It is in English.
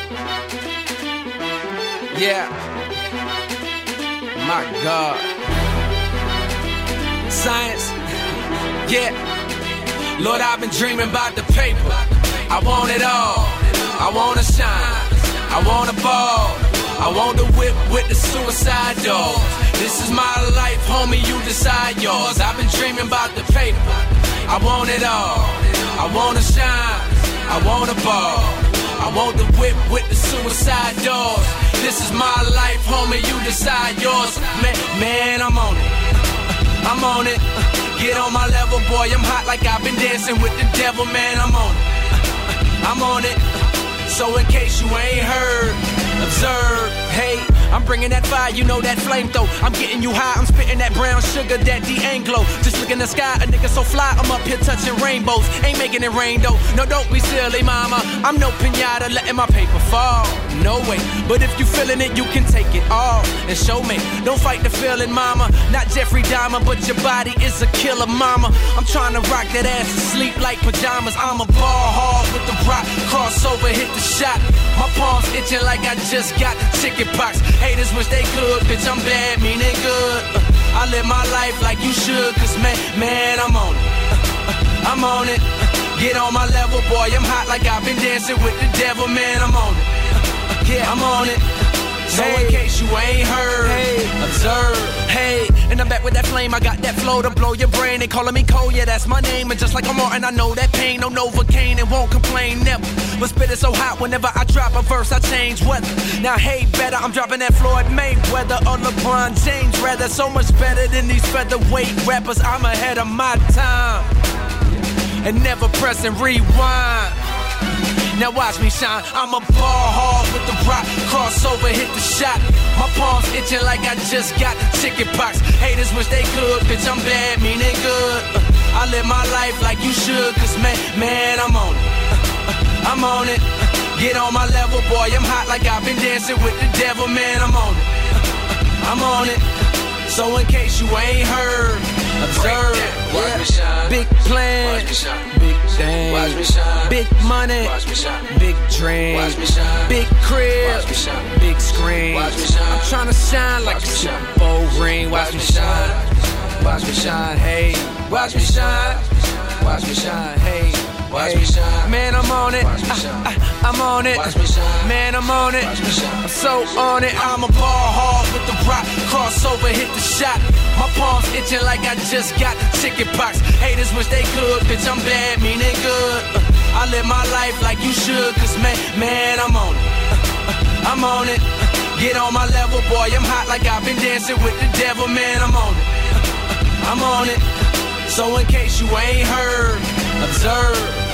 Yeah. My God. Science. Yeah. Lord, I've been dreaming about the paper. I want it all. I wanna shine. I wanna ball. I want the whip with the suicide doors. This is my life, homie, you decide yours. I've been dreaming about the paper. I want it all. I wanna shine. I wanna ball. I want the whip with the suicide doors. This is my life, homie, you decide yours. Man, I'm on it. I'm on it. Get on my level, boy, I'm hot like I've been dancing with the devil, man, I'm on it. I'm on it. So in case you ain't heard, observe, hey, I'm bringing that fire, you know that flame though. I'm getting you high, I'm spitting that brown sugar, that D'Anglo. Just look in the sky, a nigga so fly, I'm up here touching rainbows. Ain't making it rain though, no don't be silly mama. I'm no pinata, letting my paper fall. No way, but if you feeling it, you can take it all and show me. Don't fight the feeling mama, not Jeffrey Dahmer, but your body is a killer mama. I'm trying to rock that ass to sleep like pajamas. I'm a ball hard with the rock, crossover, hit the shot. My palms itching like I just got the chicken pox. Haters wish they could, bitch, I'm bad, meaning good. I live my life like you should, cause man, I'm on it. I'm on it. Get on my level, boy, I'm hot like I've been dancing with the devil, man, I'm on it. Yeah, I'm on it. So in case you ain't heard, observe, hey. And I'm back with that flame, I got that flow to blow your brain. They calling me Cole, yeah, that's my name. And just like I'm Martin, I know that pain. No Novocaine and won't complain, never. But spit it so hot, whenever I drop a verse, I change weather. Now, hey, better, I'm dropping that Floyd Mayweather or LeBron James, rather. So much better than these featherweight rappers. I'm ahead of my time and never pressing rewind. Now watch me shine, I'm a ball hard with the rock, crossover, hit the shot. My palms itching like I just got the chicken pox. Haters wish they could, bitch, I'm bad, meaning good. I live my life like you should, cause man, I'm on it. I'm on it. Get on my level, boy, I'm hot like I've been dancing with the devil, man, I'm on it. I'm on it. So in case you ain't heard, observe, watch me shine. Big plan, watch me shine. Big thing, watch me shine. Big money, watch me shine. Big dream, watch me shine. Big crib, watch me shine. Big screen, watch me shine. I'm tryna shine like a Super Bowl ring. Watch me shine, watch me shine, hey. Watch me shine, watch me shine, hey. Watch me shine. Man, I'm on it. I'm on it. Watch me shine. Man, I'm on it. Watch me shine. I'm so on it. I'm a ball hard with the rock, crossover, hit the shot. My palms itching like I just got the chicken pox. Haters wish they could, bitch, I'm bad, meaning good. I live my life like you should, cause man, I'm on it. I'm on it. Get on my level, boy, I'm hot like I've been dancing with the devil, man, I'm on it. I'm on it. So in case you ain't heard, observe.